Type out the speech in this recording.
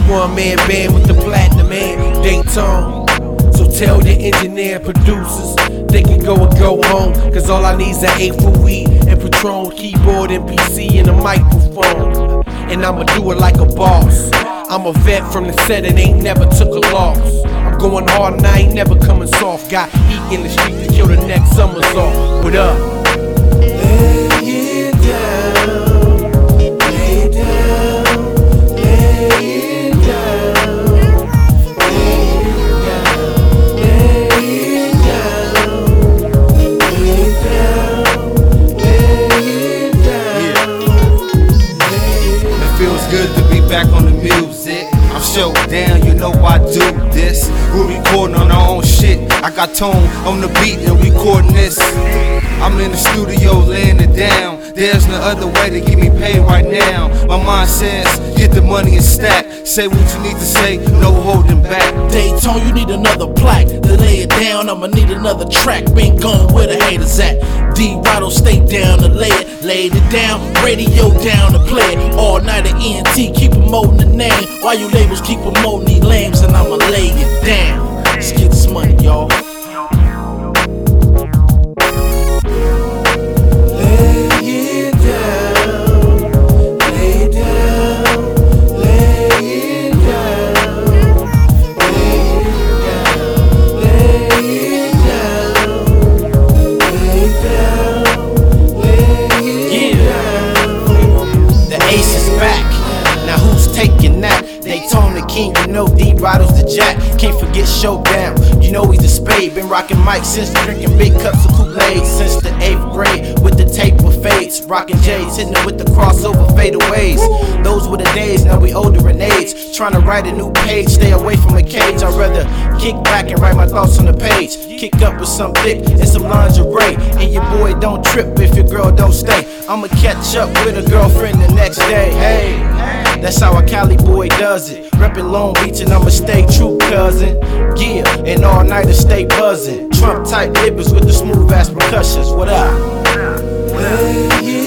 one-man band with the platinum and Daytone. So tell the engineer and producers they can go and go home, cause all I need is an 8 for weed and Patron, keyboard and PC and a microphone. And I'ma do it like a boss. I'm a vet from the set and ain't never took a loss. I'm going hard and I ain't never coming soft. Got heat in the street to kill the next summer's off. What up? Lay it down, lay it down, lay it down, lay it down, lay it down, lay it down, lay it down. It feels good to be back on the music. I'm shut down, you know I do this. We're recording on our own shit. I got Tone on the beat and recording this. I'm in the studio laying it down. There's no other way to get me paid right now. My mind says, get the money and stack. Say what you need to say, no holding back. Daytone, you need another plaque to lay it down. I'ma need another track. Been gone where the haters at. D-Rado, stay down to lay it. Laid it down, radio down to play it. All night at ENT, keep promoting the name. While you labels keep promoting these lames, and I'ma lay it down. Let's get this money, y'all. Daytone the king, you know D-Rado's the jack. Can't forget Showdown, you know he's the spade. Been rocking mics since drinking big cups of Kool-Aid. Since the 8th grade, with the tape with fades. Rocking J's, hitting it with the crossover fadeaways. Those were the days, now we older in age. Trying to write a new page, stay away from the cage. I'd rather kick back and write my thoughts on the page. Kick up with some thick and some lingerie. And your boy don't trip if your girl don't stay. I'ma catch up with a girlfriend the next day. Hey, that's how a Cali boy does it. Reppin' Long Beach and I'ma stay true, cousin. Yeah, and all night to stay buzzing. Trump type nippers with the smooth ass percussions. What up?